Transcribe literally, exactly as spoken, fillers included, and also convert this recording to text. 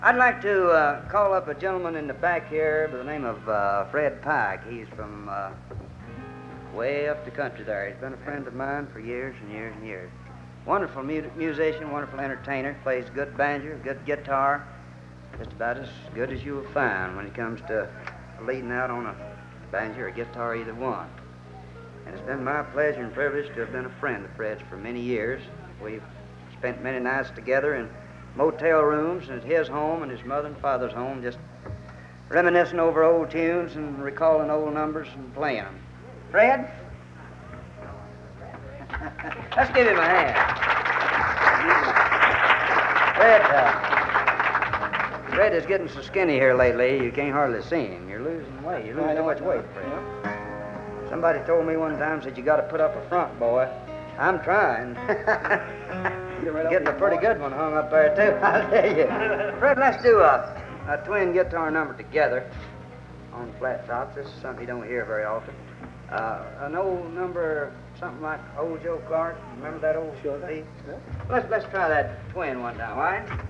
I'd like to uh, call up a gentleman in the back here by the name of uh, Fred Pike. He's from uh, way up the country there. He's been a friend of mine for years and years and years. Wonderful mu- musician, wonderful entertainer, plays good banjo, good guitar, just about as good as you will find when it comes to leading out on a banjo or a guitar, either one. And it's been my pleasure and privilege to have been a friend of Fred's for many years. We've spent many nights together in motel rooms and at his home and his mother and father's home, just reminiscing over old tunes and recalling old numbers and playing them. Fred? Let's give him a hand. Fred, uh, Fred is getting so skinny here lately, you can't hardly see him. You're losing weight. You're losing too much weight, Fred. Somebody told me one time, said you got to put up a front, boy. I'm trying. Getting a pretty good one hung up there, too, I'll tell you. Fred, let's do a, a twin guitar number together on flat tops. This is something you don't hear very often. Uh, an old number, something like Old Joe Clark. Remember that old Sure. piece? Yeah. Let's, let's try that twin one time, all right?